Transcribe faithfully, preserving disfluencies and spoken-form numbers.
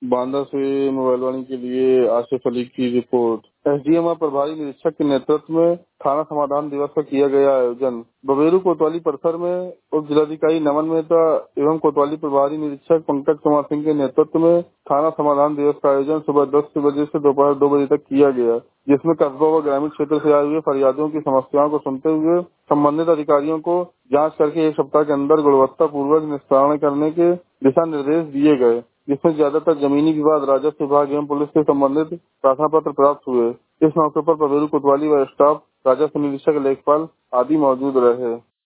बांदा से मोबाइल वाणी के लिए आसिफ अली की रिपोर्ट। एसडीएम और प्रभारी निरीक्षक के नेतृत्व में थाना समाधान दिवस का किया गया आयोजन। बबेरू कोतवाली परिसर में उप जिलाधिकारी नमन मेहता एवं कोतवाली प्रभारी निरीक्षक पंकज कुमार सिंह के नेतृत्व में थाना समाधान दिवस का आयोजन सुबह दस बजे से दोपहर दो बजे तक किया गया, जिसमें कस्बा व ग्रामीण क्षेत्र से आए हुए फरियादियों की समस्याओं को सुनते हुए संबंधित अधिकारियों को जांच करके एक सप्ताह के अंदर गुणवत्ता पूर्वक निस्तारण करने के दिशा निर्देश दिए गए, जिसमें ज्यादातर जमीनी विवाद राजस्व विभाग एवं पुलिस से संबंधित प्रार्थना पत्र प्राप्त हुए। इस मौके पर बबेरू कोतवाली व स्टाफ, राजस्व निरीक्षक, लेखपाल आदि मौजूद रहे।